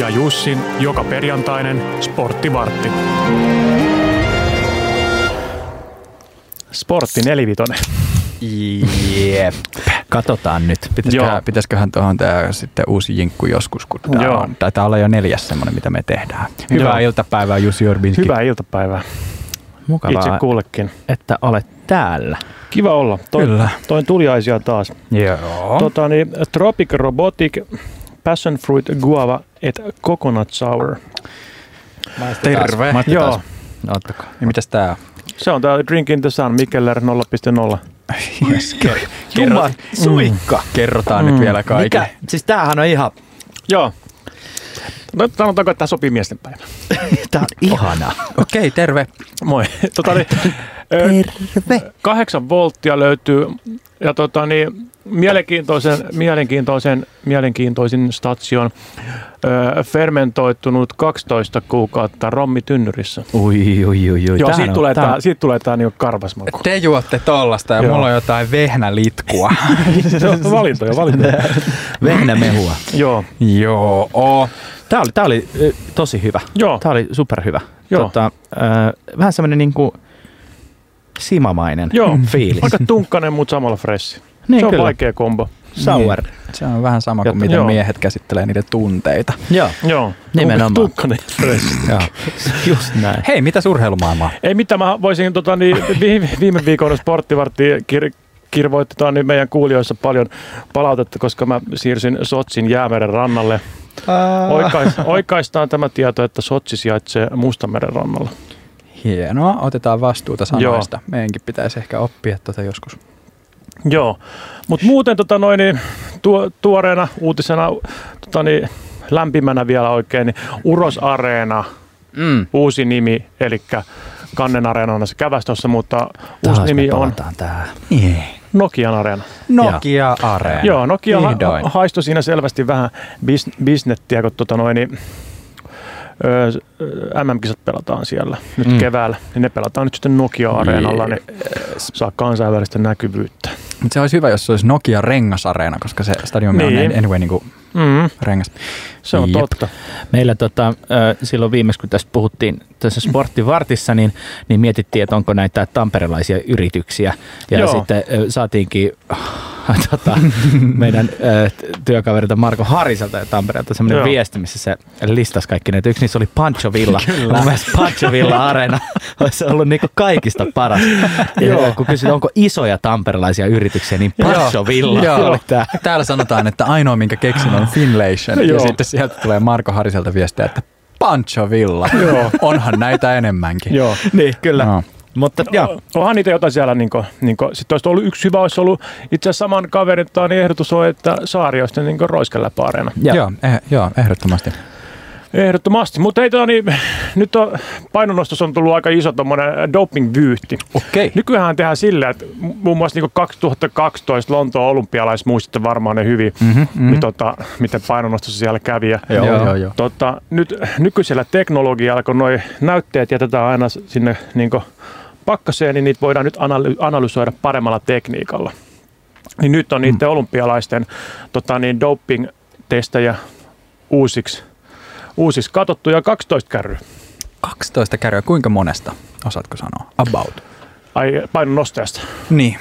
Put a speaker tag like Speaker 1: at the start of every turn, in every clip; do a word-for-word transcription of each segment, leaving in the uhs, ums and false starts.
Speaker 1: ja Jussin joka perjantainen sporttivartti. Sportti nelivitonen.
Speaker 2: Jep. Katsotaan nyt. Pitäisiköhän, pitäisiköhän tuohon tämä sitten uusi jinkku joskus, kun tämä on. Taitaa olla jo neljäs semmoinen, mitä me tehdään. Hyvää Joo. iltapäivää, Jussi Orbinski.
Speaker 1: Hyvää iltapäivää.
Speaker 2: Mukavaa,
Speaker 1: itse kullekin.
Speaker 2: Että olet täällä.
Speaker 1: Kiva olla. Toi, Kyllä. Toin tuliaisia taas.
Speaker 2: Joo.
Speaker 1: Tota, niin, Tropic Robotic, Passion Fruit Guava et Coconut Sour.
Speaker 2: Terve.
Speaker 1: Joo.
Speaker 2: Ottakaa. Ja mitäs tää on?
Speaker 1: Se on tää Drink in the Sun, Mikkeller nolla pilkku nolla.
Speaker 2: Yes. Jumala, suikka. Mm. Kerrotaan mm. nyt vielä kaikille. Mikä? Siis tämähän on ihan...
Speaker 1: Joo. No, sanotaanko, että tämä sopii miesten päivä.
Speaker 2: Tämä on ihanaa. Okei, okay, terve.
Speaker 1: Moi. Tota, niin, terve. Kahdeksan volttia löytyy ja tota, niin, mielenkiintoisen, mielenkiintoisen, mielenkiintoisin station ö, fermentoitunut kaksitoista kuukautta rommitynnyrissä.
Speaker 2: Ui, ui, ui, ui.
Speaker 1: Joo, siitä tulee, tää, siitä tulee tää niinku karvasmaku.
Speaker 2: Te juotte tollasta ja Joo. mulla on jotain vehnälitkua.
Speaker 1: Se on valintoja, valintoja.
Speaker 2: Vehnämehua.
Speaker 1: Joo.
Speaker 2: Joo. Oh. Tää oli, tää oli äh, tosi hyvä.
Speaker 1: Joo.
Speaker 2: Tää oli superhyvä.
Speaker 1: Joo.
Speaker 2: Tota, äh, vähän semmonen niinku simamainen
Speaker 1: Joo.
Speaker 2: fiilis.
Speaker 1: Aika tunkkainen, mutta samalla fresh.
Speaker 2: Niin,
Speaker 1: se on
Speaker 2: kyllä.
Speaker 1: vaikea kombo.
Speaker 2: Sour. Niin. Se on vähän sama kuin miten joo. miehet käsittelee niiden tunteita.
Speaker 1: Joo. Joo.
Speaker 2: Nimenomaan.
Speaker 1: Tunkkainen fresh.
Speaker 2: Joo. Just näin. Hei, mitäs urheilumaailmaa?
Speaker 1: Ei mitään, mä voisin tota, niin, viime viikon sporttivarttia kir- kirvoitetaan niin meidän kuulijoissa paljon palautetta, koska mä siirsin Sotsin Jäämeren rannalle. Oikais, oikaistaan tämä tieto, että Sotsi sijaitsee Mustanmeren rannalla.
Speaker 2: Hienoa, otetaan vastuuta sanoista. Joo. Meidänkin pitäisi ehkä oppia tuota joskus.
Speaker 1: Joo, mutta muuten tota noin, niin, tuo, tuoreena uutisena, tota niin, lämpimänä vielä oikein, niin Uros Areena, mm. uusi nimi, eli Kannen Areenana se kävästössä, mutta uusi nimi on
Speaker 2: yeah.
Speaker 1: Nokian Areena.
Speaker 2: Nokia Areena.
Speaker 1: Joo, Nokia ha- haistoi siinä selvästi vähän bis- bisnettiä, kun tota noin, niin, M M-kisat pelataan siellä nyt mm. keväällä, niin ne pelataan nyt sitten Nokia-areenalla, niin saa kansainvälistä näkyvyyttä.
Speaker 2: Mutta se olisi hyvä, jos se olisi Nokia Rengas-areena, koska se stadion niin. on anyway niin kuin mm. rengas.
Speaker 1: Se on Jep. totta.
Speaker 2: Meillä tota, silloin viimeksi, kun tästä puhuttiin tässä sporttivartissa, niin, niin mietittiin, että onko näitä tamperelaisia yrityksiä. Ja Joo. sitten saatiinkin tota, meidän äh, työkaverilta Marko Hariselta ja Tampereelta semmoinen viesti, missä se listasi kaikki näitä. Yksi niissä oli Pancho Villa. Kyllä. Mun mielestä Pancho Villa-areena olisi ollut niinku kaikista paras. Ja kun kysyt, onko isoja tamperelaisia yrityksiä, niin Pancho Villa oli tää. Täällä sanotaan, että ainoa minkä keksin on Finlation. Ja sitten sieltä tulee Marko Hariselta viestiä, että Pancho Villa. Onhan näitä enemmänkin.
Speaker 1: Joo.
Speaker 2: Niin, kyllä. No. Mutta,
Speaker 1: joo. Onhan niitä jotain siellä, niin kuin, niin kuin, sitten olisi ollut yksi hyvä, olisi ollut itse asiassa saman kaverin niin ehdotus on, että Saari olisi niin Roiskeläpä-areena.
Speaker 2: Joo, eh, joo, ehdottomasti.
Speaker 1: Ehdottomasti, mutta ei, niin, nyt on, painonnostossa on tullut aika iso tommoinen doping-vyyhti.
Speaker 2: Okei.
Speaker 1: Nykyään tehdään silleen, että muun muassa niin kaksituhattakaksitoista Lontoon olympialais muistitte varmaan ne hyvin, mm-hmm, mm-hmm. Niin, tota, miten painonnostossa siellä kävi. Ja,
Speaker 2: joo, joo, joo.
Speaker 1: Tota, nyt nykyisellä teknologialla, kun nuo näytteet jätetään aina sinne niin pakkaseen, niin niitä voidaan nyt analy- analysoida paremmalla tekniikalla. Niin nyt on niiden mm. olympialaisten tota, niin doping-testejä uusiksi. Uusiksi katsottu ja kaksitoista kärryä.
Speaker 2: kaksitoista kärryä, kuinka monesta? Osaatko sanoa? About.
Speaker 1: Ai painonnostajasta?
Speaker 2: Niin.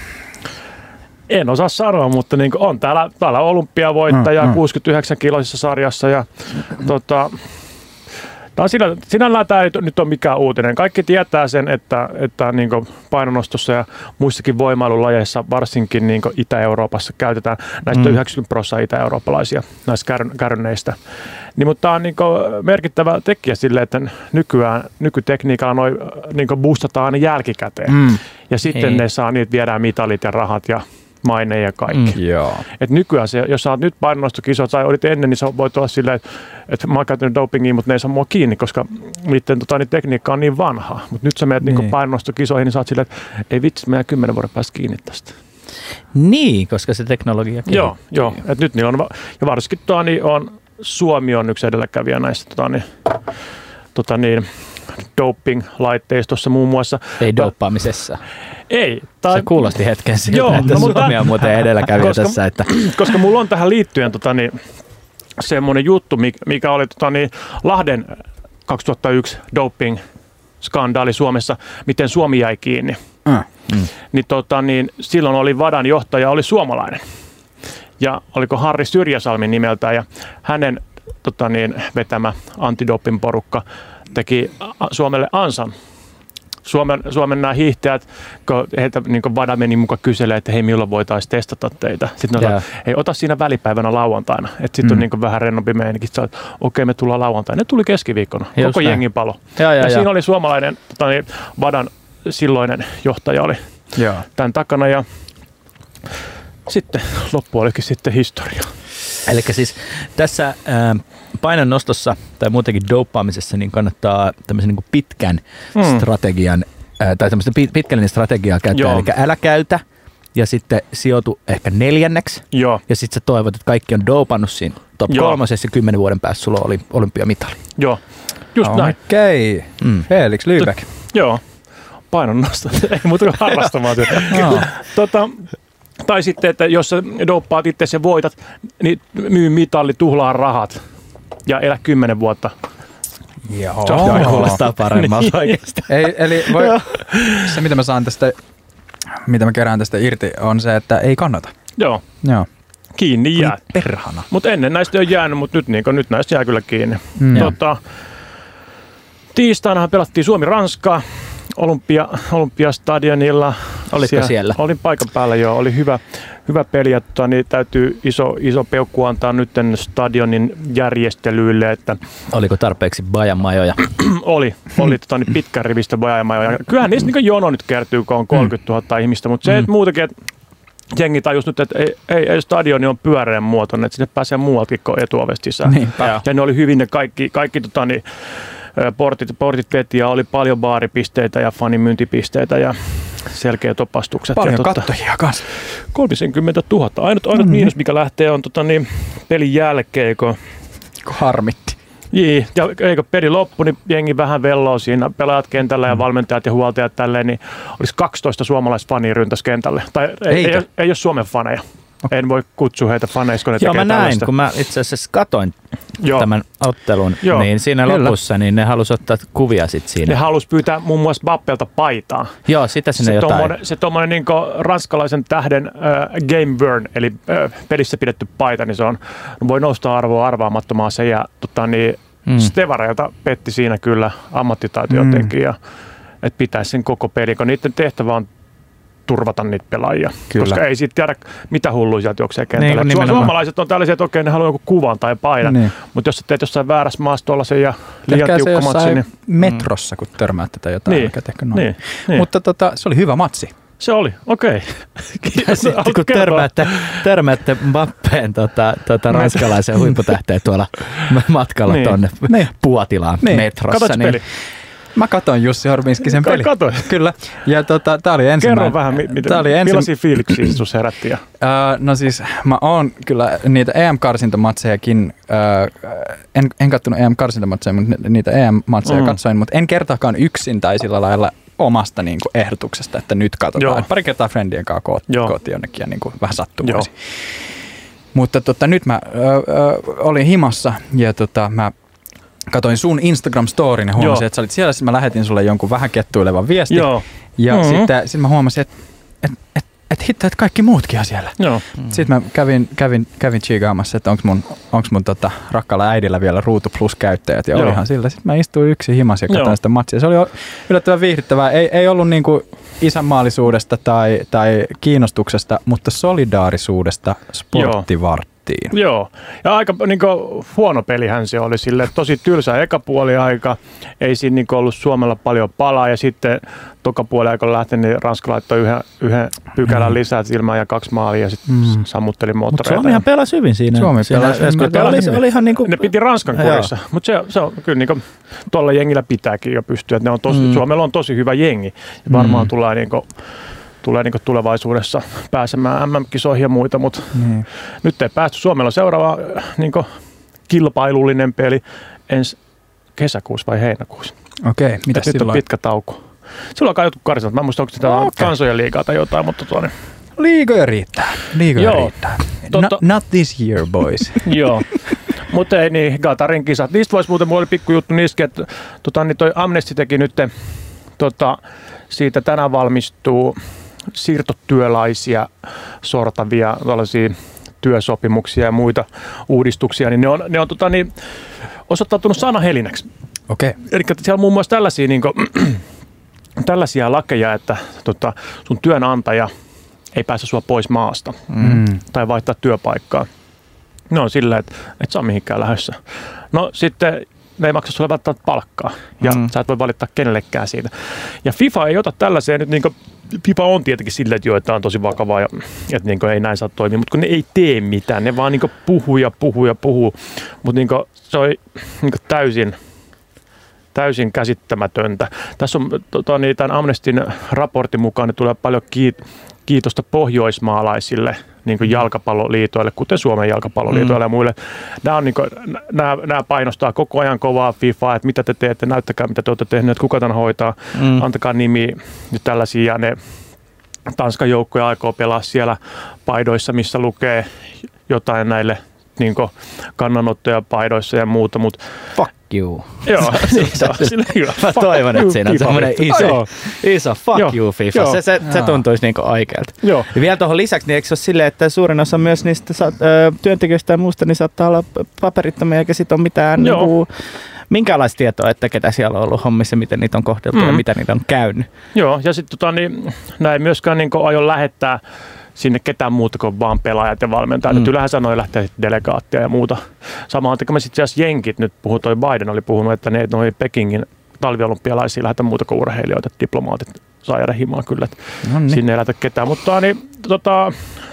Speaker 1: En osaa sanoa, mutta niin on täällä, täällä olympiavoittaja mm, mm. kuusikymmentäyhdeksän kiloisessa sarjassa. Ja, mm. tota, Sinä, sinällään tämä ei nyt ole mikään uutinen. Kaikki tietää sen, että, että niin painonnostossa ja muissakin voimailulajeissa, varsinkin niin Itä-Euroopassa, käytetään näistä mm. yhdeksänkymmentä prosenttia itä-eurooppalaisia näistä kärryneistä. Niin, mutta tämä on niin merkittävä tekijä sille, että nykyään, nykytekniikalla noi, niin boostataan aina jälkikäteen. Mm. Ja sitten Hei. ne saa, niitä viedään mitalit ja rahat ja maine ja kaikki. Mm,
Speaker 2: joo. Et
Speaker 1: nykyään se, jos sä oot nyt painonnostokisoissa tai olit ennen, niin sä voit olla silleen, että, että mä oon käyttänyt dopingia, mutta ne ei saa mua kiinni, koska niiden tota, niin tekniikka on niin vanhaa. Mutta nyt sä menet niin. niin painonnostokisoihin, niin sä oot silleen, että ei vitsi, meidän kymmenen vuoden päästä kiinni tästä.
Speaker 2: Niin, koska se teknologia kehittyy.
Speaker 1: Joo, joo. Et nyt niin on, ja varsinkin tuo, niin on, Suomi on yksi edelläkävijä näistä tota, niin, tota, niin, doping-laitteistossa muun muassa.
Speaker 2: Ei dopaamisessa.
Speaker 1: Ei. Tai...
Speaker 2: Se kuulosti hetken siltä,
Speaker 1: Joo,
Speaker 2: että
Speaker 1: no,
Speaker 2: Suomi on muuten edelläkävijä
Speaker 1: koska,
Speaker 2: tässä. Että...
Speaker 1: Koska mulla on tähän liittyen tota, niin, semmoinen juttu, mikä oli tota, niin, Lahden kaksituhattayksi doping-skandaali Suomessa, miten Suomi jäi kiinni. Mm. Mm. Niin, tota, niin, silloin oli VADAn johtaja, oli suomalainen. Ja oliko Harri Syrjäsalmi nimeltään, ja hänen tota, niin, vetämä antidoping porukka teki Suomelle ansan. Suomen, Suomen nämä hiihtäjät, kun heitä niin VADA meni mukaan kyselemään, että hei, milloin voitaisiin testata teitä. Sitten ne yeah. sanoo, hei, ota siinä välipäivänä lauantaina. Sitten mm. on niin vähän rennompi meininki. Sitten okei, okay, me tullaan lauantaina. Ne tuli keskiviikkona. Just koko näin. Jengin palo. Ja, ja, ja siinä ja. oli suomalainen tota, niin, VADAn silloinen johtaja oli yeah. tämän takana. Ja sitten loppu olikin sitten historia.
Speaker 2: Eli siis tässä ää, painonnostossa tai muutenkin dopaamisessa niin kannattaa tämmöisen niin kuin pitkän mm. strategian ää, tai tämmöistä pitkällinen strategiaa käyttää. Joo. Eli älä käytä ja sitten sijoitu ehkä neljänneksi. Joo. Ja sitten sä toivot, että kaikki on dopannut siinä top kolmosessa ja kymmenen vuoden päästä sulla oli olympiamitali.
Speaker 1: Joo, just
Speaker 3: okay.
Speaker 1: näin.
Speaker 3: Okei, mm. Felix Lybeck.
Speaker 1: Joo, painonnosto. Ei muuta kuin harrastamaan. no. tota, Tai sitten, että jos sä doppaat itse ja voitat, niin myy mitalli, tuhlaa rahat ja elä kymmenen vuotta.
Speaker 2: Joo. Se kuulostaa paremmalta niin. oikeasti.
Speaker 3: Ei, eli voi, se, mitä mä saan tästä, mitä mä kerään tästä irti, on se, että ei kannata.
Speaker 1: Joo.
Speaker 3: Joo.
Speaker 1: Kiinni jää.
Speaker 3: Perhana.
Speaker 1: Mutta ennen näistä on jäänyt, mutta nyt, niin kun, nyt näistä jää kyllä kiinni. Mm. Tota, tiistainahan pelattiin Suomi-Ranskaa. Olympia, Olympiastadionilla.
Speaker 2: Olitko siellä? siellä?
Speaker 1: Olin paikan päällä, joo. Oli hyvä, hyvä peli. Ja, tota, niin täytyy iso, iso peukku antaa nyt stadionin järjestelyille. Että
Speaker 2: oliko tarpeeksi bajamajoja?
Speaker 1: oli. Oli tota, niin pitkän rivistä bajamajoja. Kyllähän niistä niin jono nyt kertyy, kun on kolmekymmentätuhatta mm. ihmistä. Mutta se, mm. että muutenkin, että jengi tajus nyt, että ei, ei, ei stadioni on pyöreän muotoinen, että sinne pääsee muualtakin kuin etuovesta sisään. Ja. ja ne oli hyvin ne kaikki, kaikki tota, niin, Portit, portit veti ja oli paljon baaripisteitä ja fanimyyntipisteitä ja selkeät opastukset.
Speaker 3: Paljon
Speaker 1: ja,
Speaker 3: kattojia kanssa.
Speaker 1: kolmekymmentätuhatta. Ainut, ainut mm-hmm. miinus, mikä lähtee, on tota, niin, pelin jälkeen. Kun
Speaker 3: harmitti.
Speaker 1: Jii, ja eikö peli loppu, niin jengi vähän velloo siinä. Pelaajat kentällä ja valmentajat ja huoltajat tälleen, niin olisi kaksitoista suomalaisfania ryntäs kentälle. Tai ei, ei, ei ole Suomen faneja. Okay. En voi kutsua heitä faneiksi, kun ne
Speaker 2: Joo,
Speaker 1: tekee
Speaker 2: mä näin,
Speaker 1: tällaista.
Speaker 2: kun mä itse asiassa katoin Joo. tämän ottelun,
Speaker 1: Joo.
Speaker 2: niin siinä Kyllä. lopussa niin ne halusi ottaa kuvia sit siinä.
Speaker 1: Ne halusi pyytää muun muassa Bappelta paitaa.
Speaker 2: Joo, sitä sinne
Speaker 1: se
Speaker 2: jotain.
Speaker 1: Tommonen, se tuommoinen niin ranskalaisen tähden äh, game burn, eli äh, pelissä pidetty paita, niin se on, voi nousta arvoa arvaamattomaan se. Ja tota, niin, mm. Stevareilta petti siinä kyllä ammattitaito mm. jotenkin, ja, että pitäisi sen koko peli, kun niiden tehtävä on turvata niitä pelaajia, Kyllä. koska ei siitä tiedä, mitä hulluja sieltä juoksee kentällä. Niin, suomalaiset on tällaisia, että okei, ne haluaa joku kuvan tai paidan, niin. mutta jos sä teet jossain väärässä maassa tuollaisen ja liian tiukka matsi, niin
Speaker 3: metrossa, kun törmäätte tai jotain.
Speaker 1: Niin.
Speaker 3: Niin. Niin. Mutta tota, se oli hyvä matsi.
Speaker 1: Se oli, okei. Okay.
Speaker 2: Sitten kun törmäätte, törmäätte Mbappeen tota, tota ranskalaisen huipputähteen tuolla matkalla niin. tuonne niin. Puotilaan niin. metrossa.
Speaker 1: Katsoitko peli?
Speaker 3: Mä katoin Jussi Horminskisen peli.
Speaker 1: Katoin.
Speaker 3: Kyllä. Ja tota, tää oli ensimmäinen.
Speaker 1: Kerro vähän, mi- mitä, ensi... millaisia fiiliksiä sus herätti? Uh,
Speaker 3: no siis mä oon kyllä niitä E M-karsintamatsejakin, uh, en, en kattonut E M-karsintamatseja, mutta niitä E M-matseja mm. katsoin, mutta en kertaakaan yksin tai sillä lailla omasta niin kuin ehdotuksesta, että nyt katsotaan. Pari kertaa friendien kanssa koot, kooti jonnekin ja niin kuin vähän sattumoisi. Mutta tota, nyt mä uh, uh, olin himassa ja tota, mä katoin sun Instagram-storin ja huomasin, Joo. että sä olit siellä. Sitten mä lähetin sulle jonkun vähän kettuilevan viestin. Joo. Ja mm-hmm. sitten, sitten mä huomasin, että et, et, et hitto, että kaikki muutkin on siellä. Joo. Mm-hmm. Sitten mä kävin, kävin, kävin chigaamassa, että onko mun, onks mun tota, rakkaalla äidillä vielä Ruutu Plus-käyttäjät. Ja Joo. olihan sillä. Sitten mä istuin yksin himassa ja katsoin sitä matsia. Se oli yllättävän viihdyttävää. Ei, ei ollut niinku isänmaallisuudesta tai, tai kiinnostuksesta, mutta solidaarisuudesta sporttivarttiin.
Speaker 1: Joo, ja aika niin kuin, huono pelihän se oli sille, tosi tylsä eka puoli aika, ei siinä niin kuin, ollut Suomella paljon palaa, ja sitten toka puoli aika lähti, niin Ranska laittoi yhden, yhden pykälän mm. lisää ilmaan ja kaksi maalia, ja sitten mm. sammutteli moottoreita.
Speaker 2: Mutta Suomihan pelasi hyvin siinä.
Speaker 3: Suomi pelasi
Speaker 2: hyvin. Oli, oli ihan niin kuin...
Speaker 1: Ne piti Ranskan kurissa, mutta se, se on kyllä niin kuin, tuolla jengillä pitääkin jo pystyä, että ne on tosi, mm. Suomella on tosi hyvä jengi, ja varmaan mm. tulee niin kuin, tulee niin tulevaisuudessa pääsemään M M-kisoihin ja muita, mutta niin. nyt ei päästy. Suomella on seuraava niin kilpailullinen peli ensi kesäkuussa vai heinäkuussa.
Speaker 3: Okei, mitä silloin?
Speaker 1: Nyt on pitkä tauko. Silloin on kai jotkut karsinat. Mä en muista, onko sitä okay. kansojen liigaa tai jotain, mutta tuonne.
Speaker 3: Liigoja riittää. Liigoja Joo. riittää.
Speaker 1: Totta,
Speaker 3: not, not this year, boys.
Speaker 1: Joo. Mutta ei niin, Qatarin kisat. Niistä voisi muuten, mulla oli pikku juttu niissäkin, että tota, niin toi Amnesty teki nyt, tota, siitä tänään valmistuu siirtotyöläisiä sortavia tällaisia työsopimuksia ja muita uudistuksia, niin ne on, ne on tota, niin, osoittautunut sanahelinäksi.
Speaker 3: Okei. Okay.
Speaker 1: Eli siellä on muun muassa tällaisia, niin kuin, tällaisia lakeja, että tota, sun työnantaja ei pääse sua pois maasta mm. tai vaihtaa työpaikkaa. Ne on silleen, että et saa mihinkään lähdössä. No sitten ne ei maksa sulle välttämättä palkkaa ja mm. sä et voi valittaa kenellekään siitä. Ja FIFA ei ota tällaiseen nyt, niin kuin, FIFA on tietenkin silleen, että, jo, että on tosi vakavaa ja että niin kuin, ei näin saa toimia, mutta kun ne ei tee mitään, ne vaan niin kuin, puhuu ja puhuu ja puhuu, mutta niin kuin, se on niin kuin, täysin täysin käsittämätöntä. Tässä on tota, niin, tämän Amnestin raportin mukaan, ne tulee paljon kiitosta pohjoismaalaisille niin kuin jalkapalloliitoille, kuten Suomen jalkapalloliitoille mm. ja muille. Nämä, on, niin kuin, nämä, nämä painostaa koko ajan kovaa FIFAa, että mitä te teette, näyttäkää mitä te olette tehneet, kuka tämän hoitaa, mm. antakaa nimi ja tällaisia. Ja ne Tanskan joukkoja aikoo pelaa siellä paidoissa, missä lukee jotain näille niin kuin kannanottoja paidoissa ja muuta. Mutta
Speaker 2: fuck you.
Speaker 1: Joo, se on sille hyvä.
Speaker 2: Mä toivon, että siinä on semmoinen iso, iso fuck joo, you FIFA. Joo. Se, se, se tuntuisi niinku aikealta. Joo. Ja vielä tuohon lisäksi, niin eikö se ole silleen, että suurin osa myös niistä sa- ö, työntekijöistä ja muusta, niin saattaa olla paperittomia, eikä sit ole mitään niinku, minkälaista tietoa, että ketä siellä on ollut hommissa, miten niitä on kohdeltu mm. ja mitä niitä on käynyt. Joo, ja sitten tota, niin, näin myöskään niin aio lähettää sinne ketään muuta kuin vaan pelaajat ja valmentajat. Mm. Yllähän sanoi lähteä delegaattia ja muuta. Sama on tekemässä itse asiassa jenkit. Nyt puhui, toi Biden oli puhunut, että ne noi Pekingin talviolympialaisiin lähetä muuta kuin urheilijoita. Diplomaatit saa jäädä himaan kyllä. Nonni. Sinne ei lähetä ketään. Mutta niin, tota,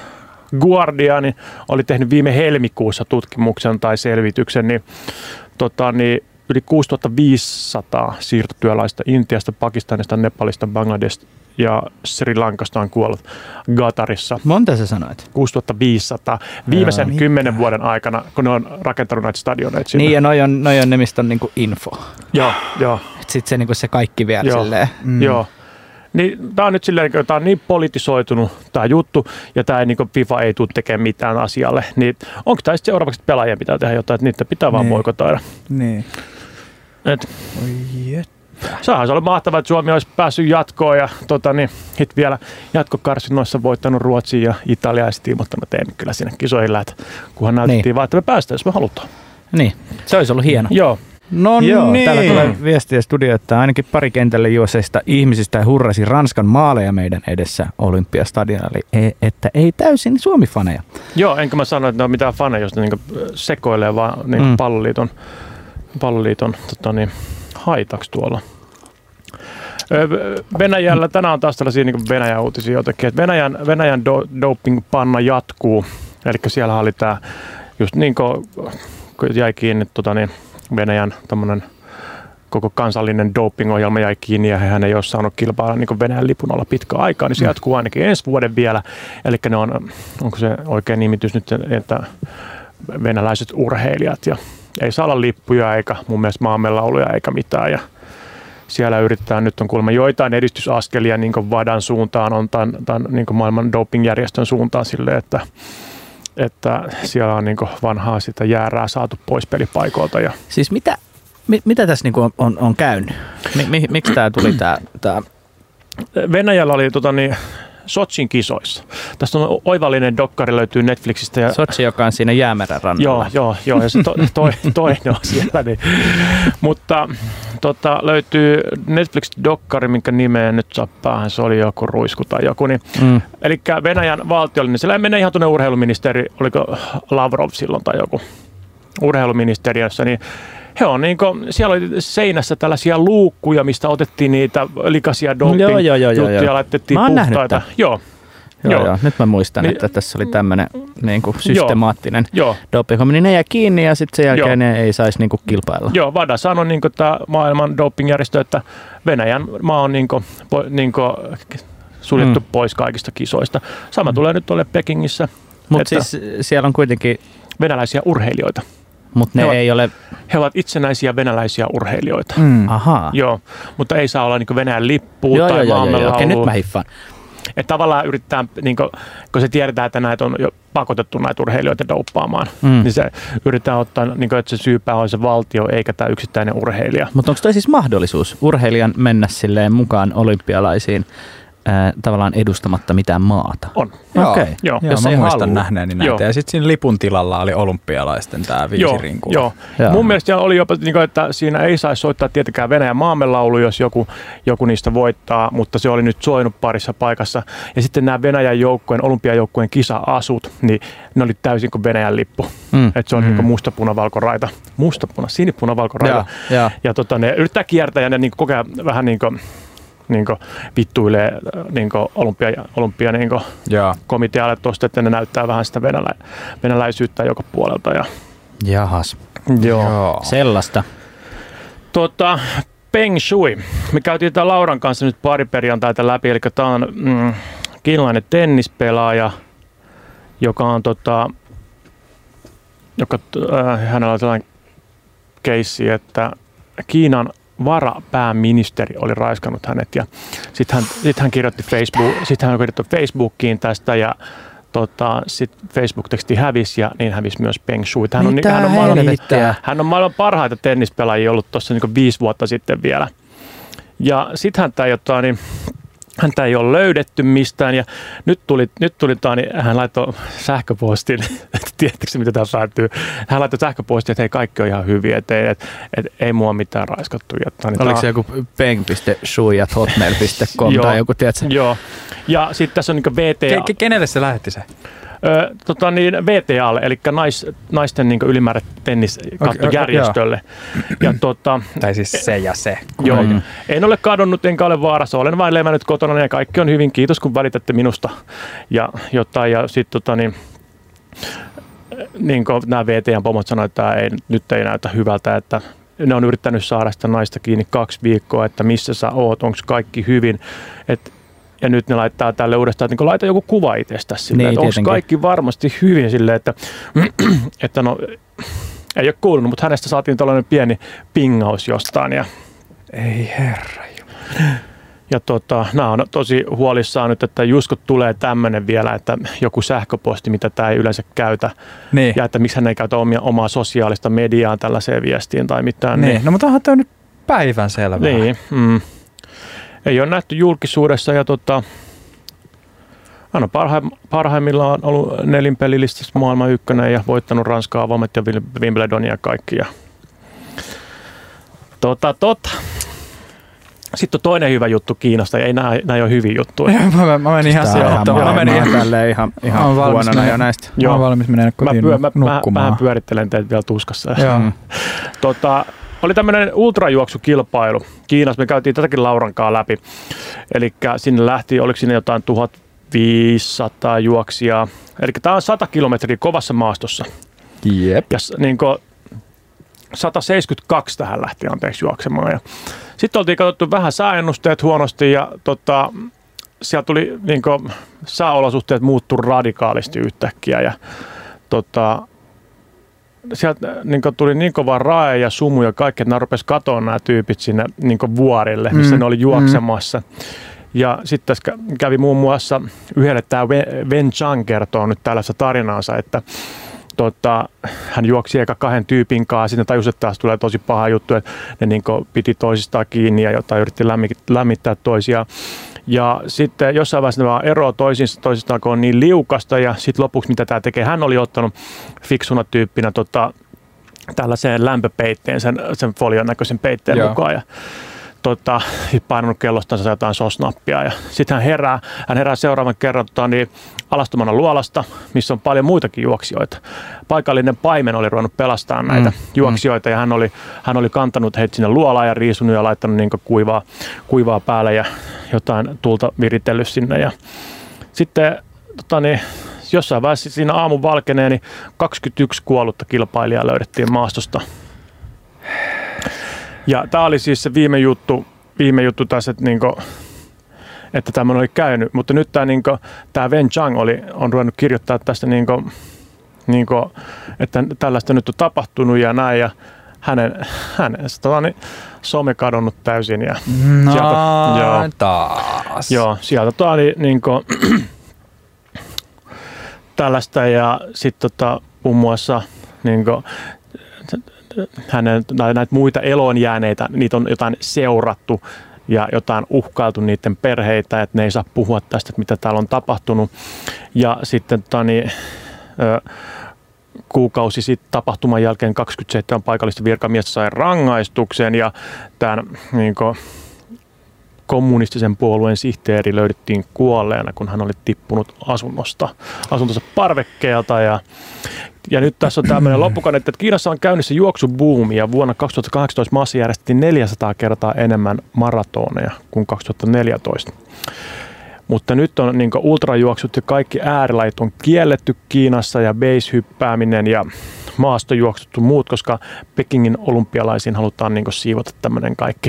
Speaker 2: Guardian oli tehnyt viime helmikuussa tutkimuksen tai selvityksen, niin, tota, niin yli kuusituhattaviisisataa siirtotyöläistä Intiasta, Pakistanista, Nepalista, Bangladesista ja Sri Lankasta on kuollut Qatarissa. Monta sä sanoit?
Speaker 1: kuusituhattaviisisataa viimeisen Joo, kymmenen vuoden aikana, kun ne on rakentanut näitä stadioneita sinne.
Speaker 2: Niin, ja noi on, noi on ne, mistä on niinku info.
Speaker 1: Joo, joo.
Speaker 2: Sitten se, niinku se kaikki vielä
Speaker 1: joo,
Speaker 2: silleen.
Speaker 1: Mm. Joo. Niin, tämä on nyt silleen, että tämä on niin politisoitunut tämä juttu, ja tämä ei, niin FIFA ei tule tekemään mitään asialle. Niin, onko tämä sitten seuraavaksi, että pelaajien pitää tehdä jotain, että niitä pitää vaan boikotoida?
Speaker 3: Niin.
Speaker 1: Et, Sehän se oli mahtavaa, että Suomi olisi päässyt jatkoon ja tota, niin, hit vielä jatkokarsinnoissa voittanut Ruotsia ja Italiaa ja sitten mutta mä tein kyllä sinne kisoihin lähtä, kunhan näytettiin niin. vaan, että me päästään, jos me halutaan.
Speaker 2: Niin, se olisi ollut hieno.
Speaker 1: Joo.
Speaker 2: No Joo, niin. Täällä tulee viestiä studio, että ainakin pari kentälle juoseista ihmisistä hurrasi Ranskan maaleja meidän edessä Olympiastadionilla, että ei täysin Suomi-faneja.
Speaker 1: Joo, enkä mä sano, että ne on mitään faneja, jos ne niinku sekoilee vaan niinku mm. palloliiton, palloliiton tota niin, haitaksi tuolla. Venäjällä, tänään on taas tällaisia niin Venäjän uutisia jotenkin, että Venäjän, Venäjän do, doping-panna jatkuu, eli siellä oli tämä just niin kuin jäi kiinni tota niin, Venäjän tämmöinen koko kansallinen doping-ohjelma jäi kiinni ja hän ei ole saanut kilpailla niin Venäjän lipun alla pitkään aikaa, niin se jatkuu ainakin ensi vuoden vielä. Eli ne on, onko se oikea nimitys nyt, että venäläiset urheilijat ja ei saa olla lippuja eikä mun mielestä maamelauluja eikä mitään ja siellä yritetään, nyt on kuulemma joitain edistysaskelia niin kuin V A D An suuntaan, on tämän, tämän niin kuin maailman dopingjärjestön suuntaan silleen, että että siellä on niin vanhaa sitä jäärää saatu pois pelipaikoilta. Ja
Speaker 2: siis mitä, mi, mitä tässä niin on, on, on käynyt? Mi, mi, miksi tämä tuli tämä? Tää?
Speaker 1: Venäjällä oli tota, niin, Sotsin kisoissa. Tästä on oivallinen dokkari, löytyy Netflixistä. Ja
Speaker 2: Sotsi, joka on siinä Jäämeren rannalla.
Speaker 1: Joo, joo, joo ja se to, to, toinen on siellä. Niin. Mutta tota, löytyy Netflix-dokkari, minkä nimeen nyt saa päähän, se oli joku Ruisku tai joku. Niin. Mm. Eli Venäjän valtiollinen, siellä menee ihan tuonne urheiluministeri, oliko Lavrov silloin tai joku urheiluministeriössä, niin he on niin kuin, siellä oli seinässä tällaisia luukkuja, mistä otettiin niitä likaisia doping-juttuja ja laitettiin puhtaita. Joo.
Speaker 2: Joo, joo. joo, nyt mä muistan, niin, että tässä oli tämmöinen niin kuin systemaattinen doping-homma, niin ne jää kiinni ja sitten sen jälkeen joo. ne ei saisi niin kuin kilpailla.
Speaker 1: Joo, V A D A sanoi niin kuin tämä maailman dopingjärjestö, että Venäjän maa on niin kuin, niin kuin suljettu mm. pois kaikista kisoista. Sama mm. tulee nyt tuolle Pekingissä.
Speaker 2: Mutta siis siellä on kuitenkin
Speaker 1: venäläisiä urheilijoita.
Speaker 2: Mutta ne
Speaker 1: he
Speaker 2: ei
Speaker 1: ovat,
Speaker 2: ole
Speaker 1: he ovat itsenäisiä venäläisiä urheilijoita.
Speaker 2: Mm. Ahaa.
Speaker 1: Joo, mutta ei saa olla niin Venäjän lippua tai maamelaulu.
Speaker 2: Okei, nyt mä hiffaan.
Speaker 1: Että tavallaan yritetään, niin kuin, kun se tiedetään, että näitä on jo pakotettu näitä urheilijoita douppaamaan.
Speaker 2: Mm.
Speaker 1: Niin se yritetään ottaa, niin kuin, että se syypää on se valtio eikä tämä yksittäinen urheilija.
Speaker 2: Mutta onko toi siis mahdollisuus urheilijan mennä silleen mukaan olympialaisiin ää, tavallaan edustamatta mitään maata?
Speaker 1: On.
Speaker 3: Joo,
Speaker 2: Okei.
Speaker 1: Joo.
Speaker 3: Joo,
Speaker 2: Jos
Speaker 3: mä
Speaker 2: ei
Speaker 3: muistan
Speaker 2: halua.
Speaker 3: nähneeni näitä.
Speaker 1: Joo.
Speaker 3: Ja sitten siinä lipun tilalla oli olympialaisten tämä viisi
Speaker 1: Joo,
Speaker 3: rinkua.
Speaker 1: joo.
Speaker 2: Joo.
Speaker 1: Mun mielestä oli jopa, niin kuin, että siinä ei saisi soittaa tietenkään Venäjän maamelaulu, jos joku, joku niistä voittaa, mutta se oli nyt soinut parissa paikassa. Ja sitten nämä Venäjän joukkueen, olympiajoukkueen kisa-asut, niin ne oli täysin kuin Venäjän lippu.
Speaker 2: Mm.
Speaker 1: Että se on
Speaker 3: Mm.
Speaker 1: niin kuin musta-puna-valkoraita. Musta-puna, sinipuna-valkoraita.
Speaker 2: Joo, joo.
Speaker 1: Ja tota, ne yrittää kiertää ja ne niin kokee vähän niin kuin, niin kuin vittuilee niin kuin olympia, olympia niin kuin
Speaker 3: Joo.
Speaker 1: komitealle tuosta, että ne näyttää vähän sitä venälä, venäläisyyttä joka puolelta. Ja,
Speaker 2: Jahas.
Speaker 1: joo.
Speaker 3: Joo.
Speaker 2: Sellaista.
Speaker 1: Tota, Peng Shui. Me käytiin tämän Lauran kanssa nyt pari perjantaita läpi, eli tämä on mm, kiinalainen tennispelaaja, joka on tota, joka, äh, hänellä on sellainen keissi, että Kiinan varapääministeri oli raiskannut hänet ja sitten hän, sit hän kirjoitti Facebook, sit hän kirjoitti Facebookiin tästä ja tota, sitten Facebook-teksti hävisi ja niin hävisi myös Peng Shui. Hän on,
Speaker 2: Mitä
Speaker 1: hän on maailman,
Speaker 2: helvettiä?
Speaker 1: hän on maailman parhaita tennispelaajia ollut tuossa niin viisi vuotta sitten vielä. Ja sitten häntä, jota, niin, häntä ei ole löydetty mistään ja nyt tuli, nyt tuli tää, niin hän laittoi sähköpostin, tiedättekö mitä tämä päättyy, hän laittoi sähköpostin, että hei kaikki on ihan hyviä, että ei, et, et, ei mua mitään raiskattu. Ja tää, niin
Speaker 2: Oliko
Speaker 1: tää,
Speaker 2: se joku peng piste shui at hotmail piste com
Speaker 1: Joo.
Speaker 2: tai joku, tiedätkö?
Speaker 1: Joo, ja sitten tässä on niin V T A.
Speaker 3: Ke- ke- kenelle se lähetti se?
Speaker 1: Ö, tota niin, V T A:lle, eli nais, naisten niin ylimäärät tenniskattojärjestölle. Ja tota,
Speaker 3: Tai siis se ja se.
Speaker 1: joo,
Speaker 2: Mm.
Speaker 1: en ole kadonnut enkä ole vaarassa, olen vain levännyt kotona ja kaikki on hyvin, kiitos kun välitätte minusta. Ja jotain, ja sitten tota niin, niin kuin nämä V T A-pomot sanoivat, että tämä ei, nyt ei näytä hyvältä, että ne on yrittänyt saada sitä naista kiinni kaksi viikkoa, että missä sä oot, onko kaikki hyvin. Et, ja nyt ne laittaa tälle uudestaan, että niin laita joku kuva itsestä silleen,
Speaker 2: Niin,
Speaker 1: että onko
Speaker 2: tietenkin.
Speaker 1: kaikki varmasti hyvin silleen, että, että no, ei ole kuulunut, mutta hänestä saatiin tällainen pieni pingaus jostain. Ja,
Speaker 3: Ei herra.
Speaker 1: ja tota, nämä on tosi huolissaan nyt, että jusko tulee tämmöinen vielä, että joku sähköposti, mitä tämä ei yleensä käytä.
Speaker 3: Niin.
Speaker 1: Ja että miksi hän ei käytä omia, omaa sosiaalista mediaa tällaiseen viestiin tai mitään.
Speaker 3: niin. No mutta onhan toi nyt päivän selvää.
Speaker 1: Niin, mm. Ei ole nähty julkisuudessa ja tota, hän on parhaim, parhaimmillaan ollut nelinpelilistassa maailman ykkönen ja voittanut Ranskaa avoimet ja Wimbledonia ja kaikki. Ja tota, tota. Sitten on toinen hyvä juttu Kiinasta ja ei nämä, nämä ei ole hyviä juttuja.
Speaker 3: mä, mä, mä menin ihan
Speaker 2: Tää on ihan,
Speaker 3: sijoittamaan. Mä
Speaker 2: mä,
Speaker 3: menin
Speaker 2: mä
Speaker 3: ihan,
Speaker 2: oon tälleen ihan,
Speaker 3: Mä
Speaker 2: ihan
Speaker 3: oon valmis
Speaker 2: huonona
Speaker 3: mennä-
Speaker 2: jo näistä.
Speaker 3: mä oon valmis mennä
Speaker 1: Mä,
Speaker 3: kotiin
Speaker 1: pyö, mä, mä
Speaker 3: nukkumaan.
Speaker 1: vähän pyörittelen teitä vielä tuskassa.
Speaker 3: Joo.
Speaker 2: Mm.
Speaker 1: Tota, oli tämmöinen ultrajuoksukilpailu. Kiinassa me käytiin tätäkin Laurankaa läpi. Eli sinne lähti, oliko sinne jotain tuhatviisisataa juoksijaa. Eli tämä on sata kilometriä kovassa maastossa.
Speaker 3: Jep.
Speaker 1: Ja s- niin kuin sata seitsemänkymmentäkaksi tähän lähti anteeksi juoksemaan. Ja sitten oltiin katsottu vähän sääennusteet huonosti ja tota, siellä tuli niin kuin, sääolosuhteet muuttu radikaalisti yhtäkkiä. Ja, tota, sieltä niin kuin, tuli niin kova rae ja sumu ja kaikki, että nämä rupesi katoa nämä tyypit sinne niin kuin vuorille, missä
Speaker 3: Mm,
Speaker 1: ne oli juoksemassa. Mm. Ja sitten tässä kä- kävi muun muassa yhdelle tämä Wen Chang kertoo nyt tällaista tarinaansa, että tota, hän juoksi eka kahden tyypin kanssa, sitten tajusi, että taas tulee tosi paha juttu, että ne niin kuin piti toisistaan kiinni ja jotain yritti lämmi- lämmittää toisiaan. Ja sitten jossain vaiheessa ne vaan eroaa toisistaan, toisistaan, kun on niin liukasta ja sitten lopuksi mitä tämä tekee, hän oli ottanut fiksuna tyyppinä tota, tällaiseen lämpöpeitteen, sen, sen folion näköisen peitteen
Speaker 3: Joo.
Speaker 1: mukaan ja tota, painanut kellostansa jotain sosnappia ja sitten hän herää, hän herää seuraavan kerran tota, niin alastomana luolasta, missä on paljon muitakin juoksijoita. Paikallinen paimen oli ruvennut pelastamaan näitä
Speaker 3: Mm.
Speaker 1: juoksijoita ja hän oli, hän oli kantanut heitä sinne luolaan ja riisunut ja laittanut niin kuivaa, kuivaa päälle ja jotain tulta viritellyt sinne. Ja sitten tota, niin, jossain vaiheessa siinä aamun valkenee, niin kaksikymmentäyksi kuollutta kilpailijaa löydettiin maastosta. Ja tämä oli siis se viime juttu, viime juttu tässä, että, niinku, että tämmöinen oli käynyt. Mutta nyt tämä niinku, Wen Chang oli, on ruvennut kirjoittaa tästä, niinku, niinku, että tällaista nyt on tapahtunut ja näin. Ja hänen, hänen tota, niin, some kadonnut täysin. Ja
Speaker 3: No
Speaker 1: sieltä, joo,
Speaker 3: taas.
Speaker 1: joo, sieltä tota, niin, niinku, tällaista ja sitten tota, muun muassa niin kuin, hänen, näitä muita eloon jääneitä, niitä on jotain seurattu ja jotain uhkailtu niiden perheitä, että ne ei saa puhua tästä, että mitä täällä on tapahtunut. Ja sitten tani, ö, kuukausi sitten tapahtuman jälkeen kaksikymmentäseitsemän paikallista virkamiestä sai rangaistuksen ja tämän niin kuin, kommunistisen puolueen sihteeri löydettiin kuolleena, kun hän oli tippunut asunnosta, asuntonsa parvekkeelta. Ja, ja nyt tässä on tämmöinen loppukainen, että Kiinassa on käynnissä juoksubuumi ja vuonna kaksituhattakahdeksantoista maassa järjestettiin neljäsataa kertaa enemmän maratoneja kuin kaksituhattaneljätoista. Mutta nyt on niin kuin ultrajuoksut ja kaikki äärilajit on kielletty Kiinassa ja base-hyppääminen ja maastojuoksut muut, koska Pekingin olympialaisiin halutaan niin kuin siivota tämmöinen kaikki.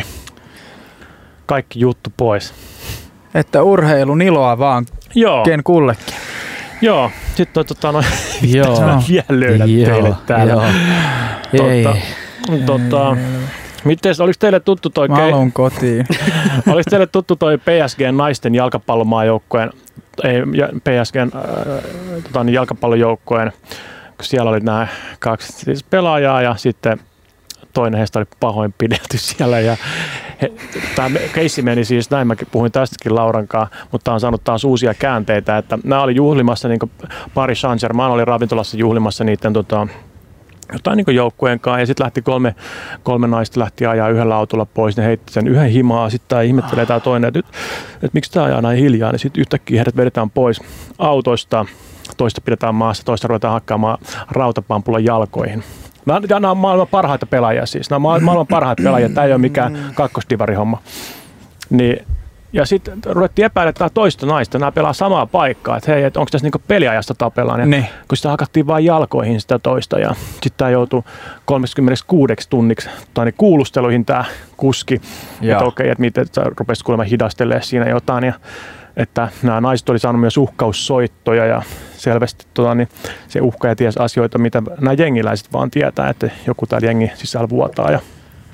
Speaker 1: Kaikki juttu pois.
Speaker 3: Että urheilun iloa vaan
Speaker 1: Joo.
Speaker 3: ken kullekin.
Speaker 1: Joo, sitten on tota, no,
Speaker 2: Joo.
Speaker 1: mä vielä löydän
Speaker 2: Joo.
Speaker 1: teille täällä.
Speaker 2: Joo.
Speaker 1: Tota, tota, mites, oliko teille tuttu toi,
Speaker 3: Malun kotiin.
Speaker 1: oliko teille tuttu toi P S G:n naisten jalkapallomaajoukkueen, ei, P S G:n äh, tota, niin jalkapallojoukkueen, kun siellä oli nämä kaksi siis pelaajaa ja sitten toinen heistä oli pahoinpidelty siellä ja tämä keissi meni siis, näin mäkin puhuin tästäkin Laurankaan, mutta tämä on saanut taas uusia käänteitä, että nämä oli juhlimassa, niin kuin Paris Saint-Germain oli ravintolassa juhlimassa niiden tota, jotain niin joukkueen kanssa ja sitten lähti kolme, kolme naista lähti ajaa yhdellä autolla pois, ne heitti sen yhden himaa, sitten tämä ihmettelee tämä toinen, että, nyt, että miksi tämä ajaa näin hiljaa, niin sitten yhtäkkiä heidät vedetään pois autoista, toista pidetään maassa, toista ruvetaan hakkaamaan rautapampulla jalkoihin. Nämä on maailman parhaita pelaajia siis. Nämä on maailman parhaita pelaajia. Tämä ei ole mikään kakkosdivarihomma. Niin, ja sitten ruvettiin epäilemään toista naista. Nämä pelaa samaa paikkaa. Että hei, et onko tässä niinku peliajasta tapellaan. Ja
Speaker 3: niin.
Speaker 1: Kun sitä hakattiin vain jalkoihin sitä toista. Ja sitten tämä joutui kolmekymmentäkuusi tunniksi niin kuulusteluihin tämä kuski. Että okei, että miten rupesi kuulemma hidastelemaan siinä jotain. Ja että nämä naiset oli saanut myös uhkaussoittoja ja selvästi tota, niin se uhkaaja tiesi asioita, mitä nämä jengiläiset vaan tietää, että joku täällä jengi sisällä vuotaa. Ja.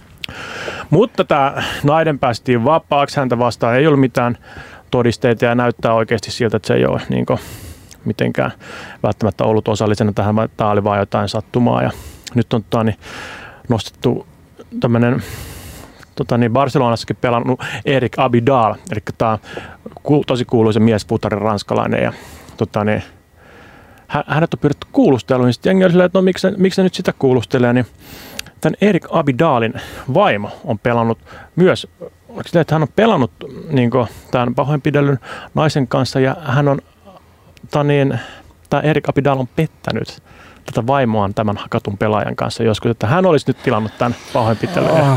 Speaker 1: Mutta tämä nainen päästiin vapaaksi, häntä vastaan ei ollut mitään todisteita ja näyttää oikeasti siltä, että se ei ole niin kuin, mitenkään välttämättä ollut osallisena tähän, vaan tämä oli vain jotain sattumaa. Ja nyt on tota, niin, nostettu tämmöinen Tota, niin Barcelonassakin pelannut Eric Abidal, eli tämä on tosi kuuluisa miesputari ranskalainen. Ja, tota, niin, hänet on pyydetty kuulusteluun, niin sitten jengi oli silleen, että no miksi, miksi se nyt sitä kuulustelee, niin tämän Eric Abidalin vaimo on pelannut myös, oliko se, että hän on pelannut niin kuin, tämän pahoinpidellyn naisen kanssa ja hän on, tota, niin, tämä Eric Abidal on pettänyt tätä vaimoaan tämän hakatun pelaajan kanssa joskus, että hän olisi nyt tilannut tämän pahoinpitelyn. Oh.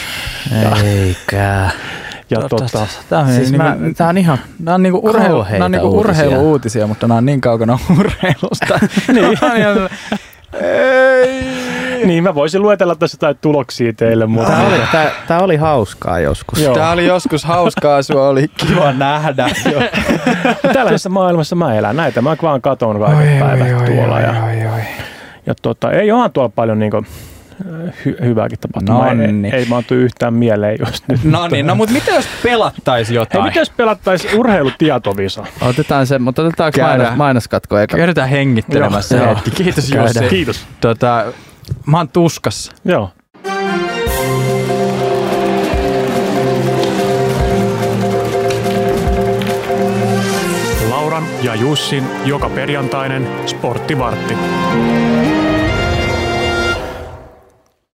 Speaker 2: Eikä.
Speaker 3: Ja tota, tämä on,
Speaker 2: siis
Speaker 3: niinku,
Speaker 2: mä, tää on ihan
Speaker 3: nämä on niinku urheilu, nämä on niinku urheilu-uutisia, mutta nämä on niin kaukana urheilusta.
Speaker 1: niin. Ei. Niin, mä voisin luetella tässä jotain tuloksia teille. Mutta
Speaker 2: tämä, oli, tämä, tämä oli hauskaa joskus.
Speaker 3: Joo. Tämä oli joskus hauskaa, sua oli kiva nähdä.
Speaker 1: Tällaisessa maailmassa mä elän näitä, mä vaan katon kaiken päivät tuolla.
Speaker 3: Oi,
Speaker 1: ja,
Speaker 3: oi, oi.
Speaker 1: ja tota, ei ole tuolla paljon niinku hy- hyvääkin tapahtumaa.
Speaker 3: No
Speaker 1: ei,
Speaker 3: niin.
Speaker 1: ei vaan tule yhtään mieleen just nyt.
Speaker 3: No niin, no mutta mitä jos pelattaisi jotain?
Speaker 1: Hei, mitä jos pelattaisi urheilutietoviso?
Speaker 2: Otetaan se, mutta otetaanko mainos, mainoskatko eka?
Speaker 3: Käydetään hengittelemässä
Speaker 1: Joo.
Speaker 3: hetki. Kiitos Jussi.
Speaker 1: Kiitos.
Speaker 3: Tota, mä oon tuskassa.
Speaker 1: Joo. Lauran ja Jussin joka perjantainen sporttivartti.